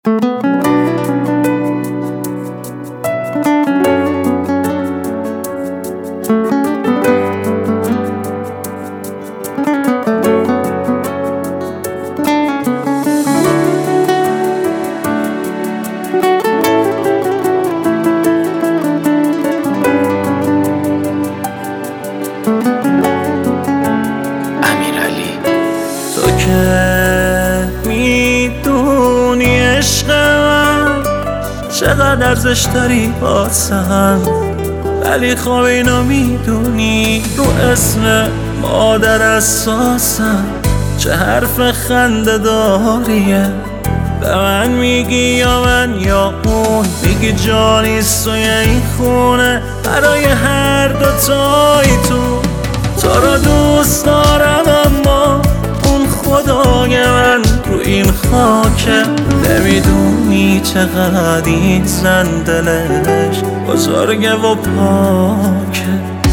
تو که میدونی عشق من چقدر ارزش داری واسم، ولی خب اینو میدونی رو اسم مادر اساسم چه حرف خنده داریه. به من میگی یا من یا اون، میگی جانیست توی این خونه برای هر دوتایی تو رو دوست دارم، اما اون خدای من رو این خاکه. نمیدونی چقدر این زن دلش بزرگه و پاکه،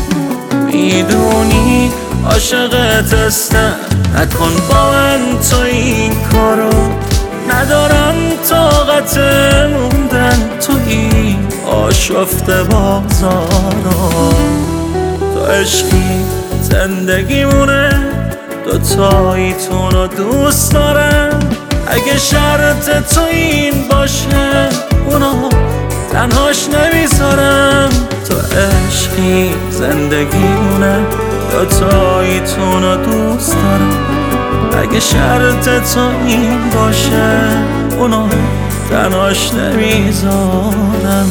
میدونی عاشقت هستم، نکن با من تو این کارو. ندارم طاقت موندن تو این آشفته بازارو. تو عشقی زندگیمونه، دوتاییتون رو دوست دارم. اگه شرط تو این باشه اونو تنهاش نمیذارم. تو عشقی زندگیمونه، دوتاییتون رو دوست دارم. اگه شرط تو این باشه اونو تنهاش نمیذارم.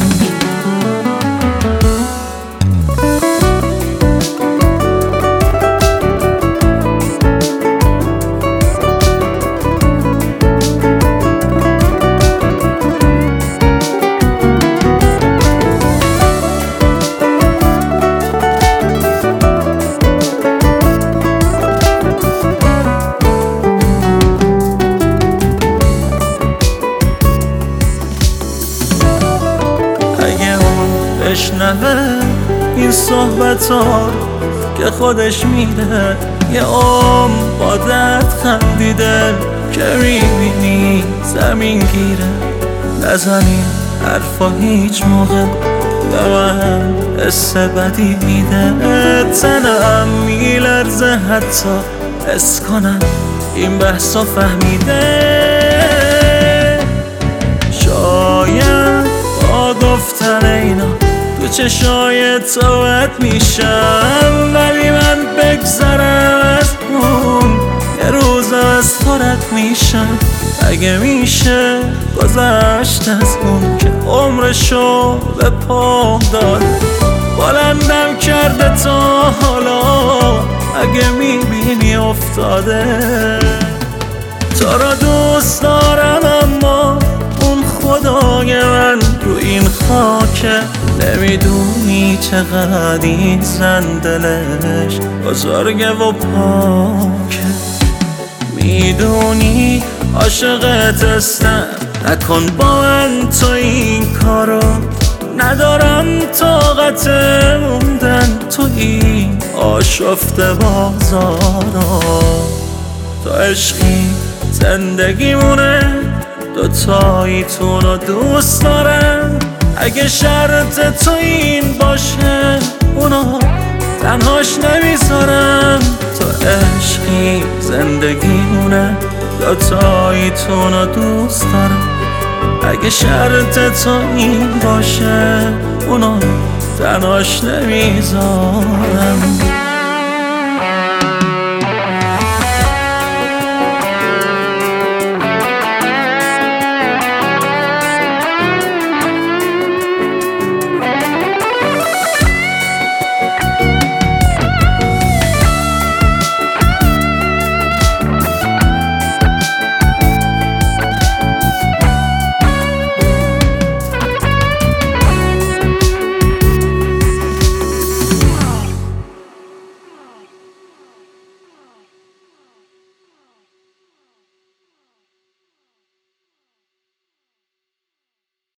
بشنوه این صحبت ها که خودش میده، یه با درد خندیده که میبینی زمین گیره. نزنی حرفا هیچ موقع به من حس بدی میده. تنم میلرزه حتی حس کنم این بحثا فهمیده. شاید با گفتن اینا تو چشای توت میشم، ولی من بگذرم از اون یه روز از خودت میشم. اگه میشه گذشت از اون که عمرشو به پام داد، بلندم کرده تا حالا اگه میبینی افتاده. تو رو دوست دارم اما اون خدای من رو این خاکه. نمیدونی چقدر این زن دلش بزرگه و پاکه، میدونی عاشقت هستم، نکن با من تو این کارو. ندارم طاقت موندن تو این آشفته بازارو. تو عشقی زندگیمونه، دوتاییتون رو دوست دارم. اگه شرط تو این باشه اونو تنهاش نمیذارم. تو عشقی زندگیمونه، دوتاییتون رو دوست دارم. اگه شرط تو این باشه اونو تنهاش نمیذارم.